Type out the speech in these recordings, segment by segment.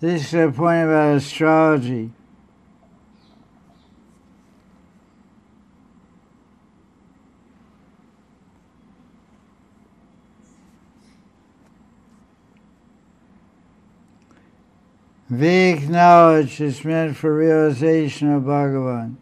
This is a point about astrology. Vedic knowledge is meant for realization of Bhagavan.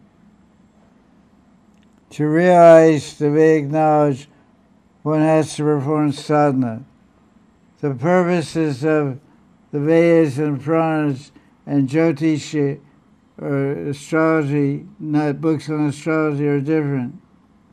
To realize the Vedic knowledge, one has to perform sadhana. The purposes of the Vedas and Puranas and Jyotish, or astrology, not books on astrology, are different.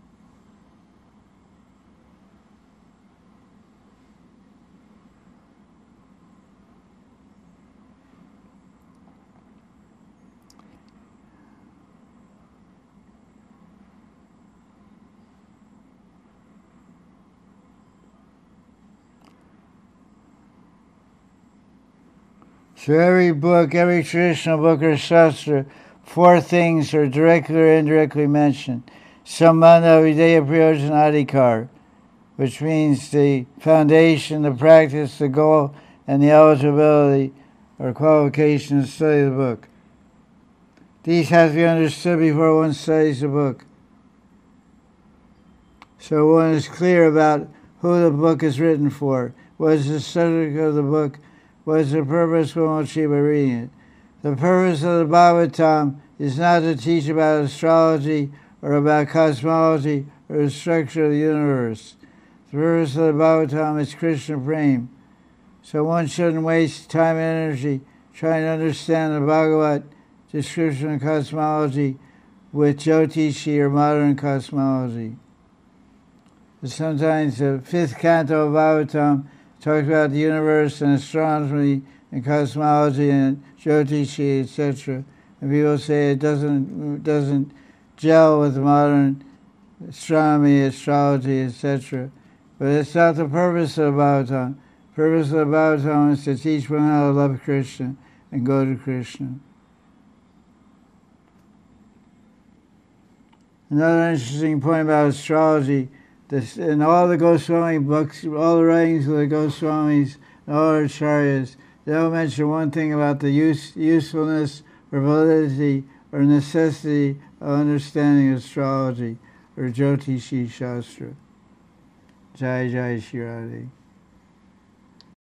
So every book, every traditional book or shastra, 4 things are directly or indirectly mentioned. Sambandha Videya Prayojana Adhikar, which means the foundation, the practice, the goal, and the eligibility or qualification to study the book. These have to be understood before one studies the book. So one is clear about who the book is written for, what is the subject of the book, what is the purpose one will achieve by reading it. The purpose of the Bhagavatam is not to teach about astrology or about cosmology or the structure of the universe. The purpose of the Bhagavatam is Krishna Prem. So one shouldn't waste time and energy trying to understand the Bhagavat description of cosmology with Jyotishi or modern cosmology. But sometimes the 5th canto of Bhagavatam talks about the universe and astronomy and cosmology and Jyotishi, etc. And people say it doesn't gel with modern astronomy, astrology, etc. But it's not the purpose of the Bhagavatam. The purpose of the Bhagavatam is to teach one how to love Krishna and go to Krishna. Another interesting point about astrology, in all the Goswami books, all the writings of the Goswamis and all the acharyas, they all mention one thing about the usefulness or validity or necessity of understanding astrology or Jyotishi Shastra. Jai Jai Shri Radhe.